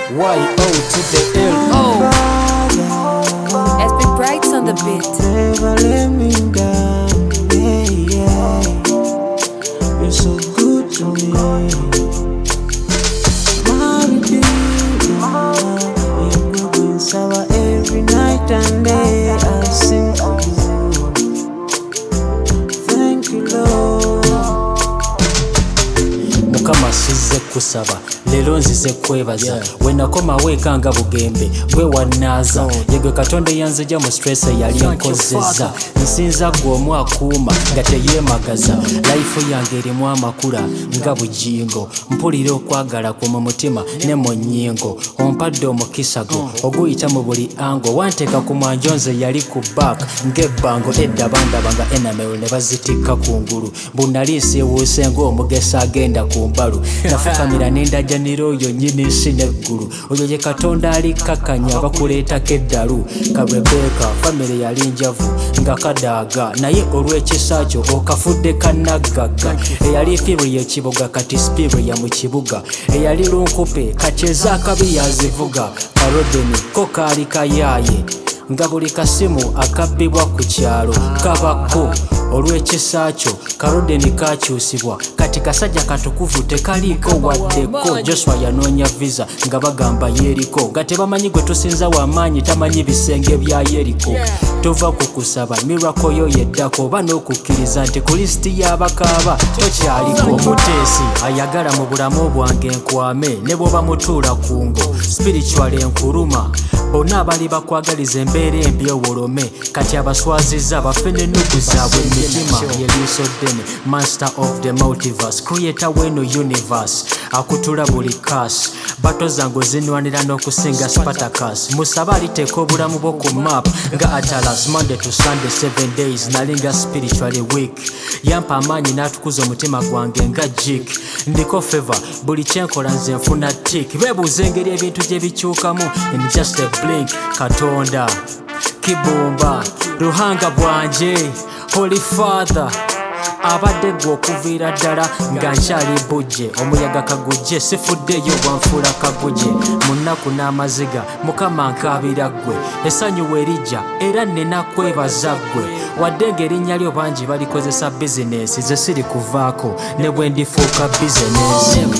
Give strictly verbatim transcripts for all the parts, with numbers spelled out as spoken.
Y O to the L O. S B Brights on the beat. Never let me down, yeah, yeah. You're so good to me. Married you, you're going sour every night and day. I sing to you. Thank you, Lord. Mukama sizze kusaba lero nzize kwebaza yeah. Wenakoma wekanga bugembe gwe wanaaza oh. Yegwe Katonda yanzija mu stress yali yankozeza nsinza gwe omwakuuma nga teyemagaza life yange erimu amakula nga bujingo mpulira okwagala ku mu mutima ne mu nnyingo ompadde omukisa go oguyita mu buli ango wanteeka ku mwanjonze yali ku back ng'ebbango edda bandaba nga enamel ne bazitikka kungulu bunali nsiiwuuse ng'omugesa agenda ku mbalu nafukamira n'endajja oyo nyini nsi n'eggulu oyo ye Katonda alikakanya bakuleetako eddalu Kabrebeka famire yali njavu nga kadaaga naye olw'ekisa kyo okafudde kannaggaga eyali fiibwe y'ekibuga kati spiibwe ya mu kibuga eyali lunkupe kakyeza akabi yazivuga Karodeni ko kaali kayaaye nga buli kasimu akabbibwa ku kyalo kabako olw'ekisa kyo Karodeni kakyusibwa kati kasajja katukuvu tekaliiko waddeko Joshua yanoonya visa nga bagamba Yeriko nga tebamanyi gwe tusinza w'amaanyi tamanyi bisenge bya Yeriko tova ku kusaba miracle yo yeddako oba n'okukkiriza nti ku lisiti y'abakaaba tokyaliko omuteesi ayagala mu bulamu bwange enkwame ne bw'oba mutuula ku ngo spiritual enkuluma bonna abali bakwagaliza embeera embi owolome kati abaswaziza bafe n'ennugu zaabwe emitima yeliiso ddene master of the multiverse creator w'eno universe akutula buli kas bato zange ozinwanira n'okusinga Spartacus musaba aliteeka obulamu bwo ku map nga Atalas Monday to Sunday seven days nalinga spiritually weak yampa amaanyi n'atukuza omutima gwange nga jik ndiko favor buli kyenkola nze nfuna tik beebuuza engeri ebintu gye bikyukamu in just a blink Katonda kibumba ruhanga bwanje Holy Father abadde gwe okuviira ddala nga nkyali bujje omuyaga kagujje sifuddeyo bwanfuula kagujje mu nnaku n'amaziga Mukama nkaabira ggwe essanyu werijja era nnina kwebaza ggwe wadde ng'erinnya lyo bangi balikozesa bizinesi ze siri kuvaako ne bwe ndifuuka bizinesi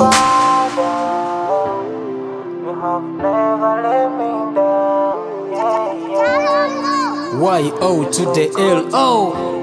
Y O to the L O.